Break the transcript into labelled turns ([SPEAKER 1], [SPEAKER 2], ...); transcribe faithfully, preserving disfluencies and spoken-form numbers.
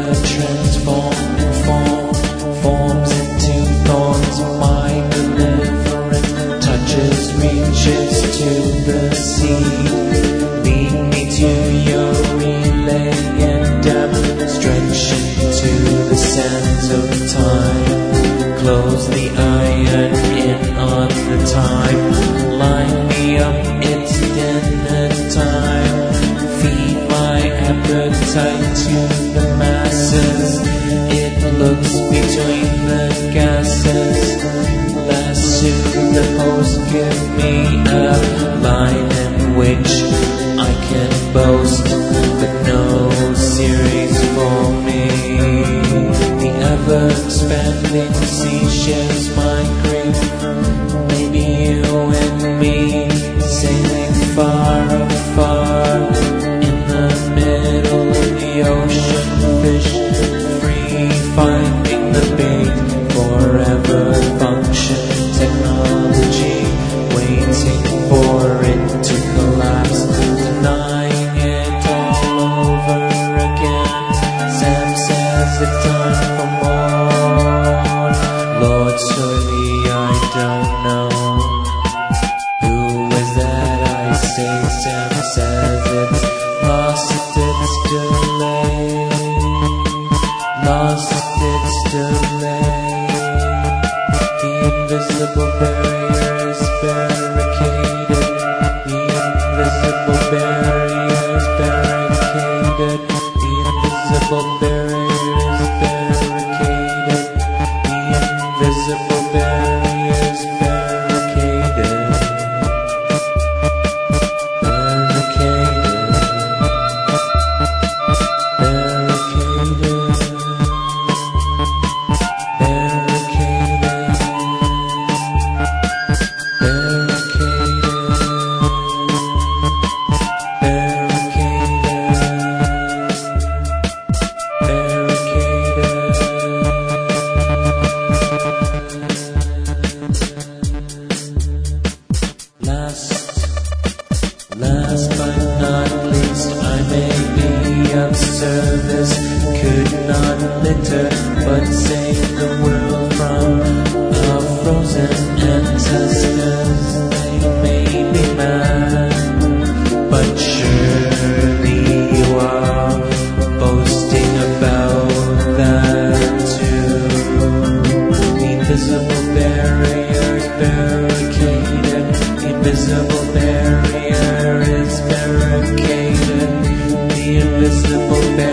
[SPEAKER 1] ever transform and form, forms into thorns. My deliverance touches, reaches to the sea. Lead me to your relay and depth, stretch into the sands of time. Close the iron in on the time. Line me up, it's dinner time. Feed my appetite to the masses. It looks between the gases. Lasso the host, give me a line in which I can boast, but no series for me. The ever-expanding sea shares my grief. Maybe you and me, sailing far afar in the middle of the ocean, fish free, finding the bait, forever function technology, waiting for it to collapse, denying it all over again. Sam says it's time for more. Lord, surely I don't know. Who is that I say? Sam says it's lost its delay. Lost its delay. The invisible barrier is barricaded. The invisible barrier is barricaded. The invisible barrier is barricaded. The invisible barrier is barricaded. Barricaded. Barricaded. Last but not least, I may be of service. Could not litter, but save the world from a frozen ancestors. They may be mad, but surely you are boasting about that too. The invisible barrier is barricaded. The invisible barrier is barricaded. The invisible barrier